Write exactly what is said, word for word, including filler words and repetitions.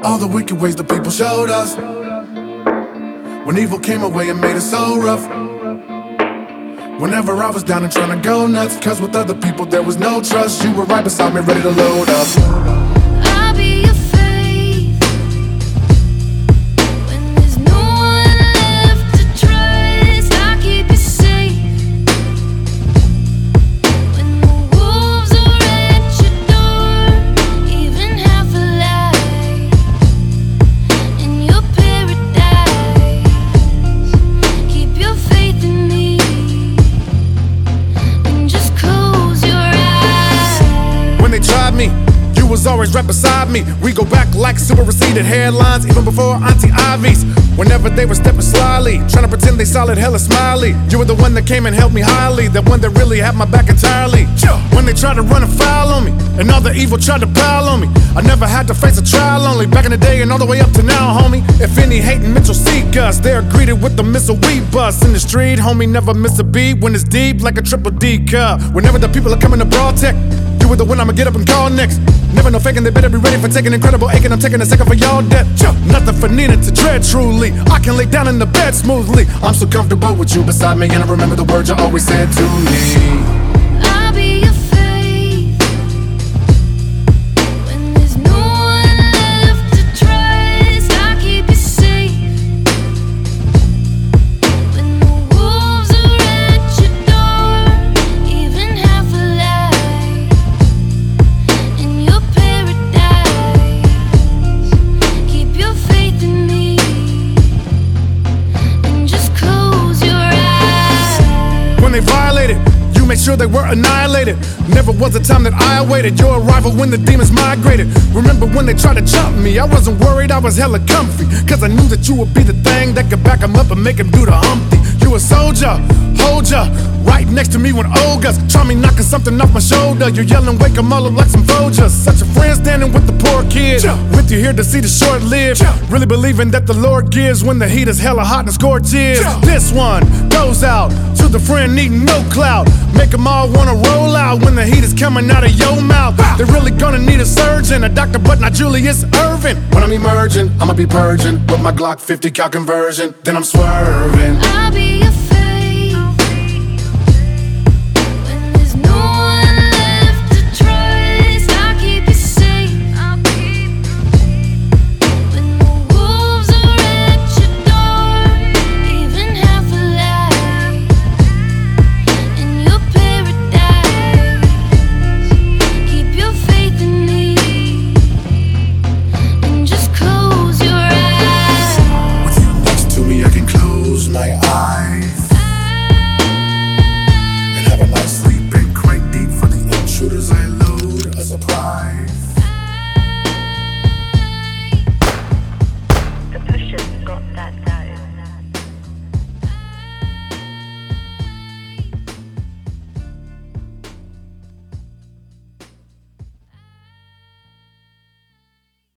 All the wicked ways the people showed us, when evil came away and made it so rough. Whenever I was down and trying to go nuts, cause with other people there was no trust. You were right beside me, ready to load up. I'll be your faith when there's no one left to trust. I'll keep you safe when the wolves are at your door. Even half a lie in your paradise. Keep your faith in me and just close your eyes. When they tried me, you was always right beside me. We go back like super receded hairlines, even before Auntie Ivy's. Whenever they were stepping slyly, trying to pretend they solid, hella smiley. You were the one that came and helped me highly, the one that really had my back entirely. When they tried to run a foul on me, and all the evil tried to pile on me, I never had to face a trial only. Back in the day and all the way up to now, homie. If any hating Mitchell seek us, they're greeted with the missile we bust. In the street, homie, never miss a beat when it's deep like a triple D cup. Whenever the people are coming to broad tech, you were the one I'ma get up and call next. Never no faking, they better be ready for taking incredible aching. I'm taking a second for y'all death. Nothing for Nina to dread, truly. I can lay down in the bed smoothly. I'm so comfortable with you beside me, and I remember the words you always said to me. I'll be your faith when there's no one left to trust. I'll keep you safe when the wolves are at your door. Even half a lie in your paradise. Keep your faith in me and just close your eyes. When they violated, you made sure they were annihilated. Never was a time that I awaited your arrival when the demons migrated. Remember when they tried to jump me, I wasn't worried, I was hella comfy, cause I knew that you would be the thing that could back them up and make them do the Humpty. You a soldier, hold ya, right next to me when Olga's try me knocking something off my shoulder. You're yelling, wake 'em all up like some Folgers. Such a friend standing with the poor kid, with you here to see the short lived. Really believing that the Lord gives when the heat is hella hot and scorches. This one goes out to the friend needing no clout. Make 'em all wanna roll out when the heat is coming out of your mouth. They're really gonna need a surgeon, a doctor, but not Julius Irvin. When I'm emerging, I'ma be purging with my Glock fifty cal conversion. Then I'm swerving. I'll be your faith when there's no one left to trust. I'll keep you safe when the wolves are at your door. Even half a lie in your paradise. Keep your faith in me and just close your eyes. With you next to me, I can close my eyes and have a nice sleep and quite deep for the intruders I load a surprise.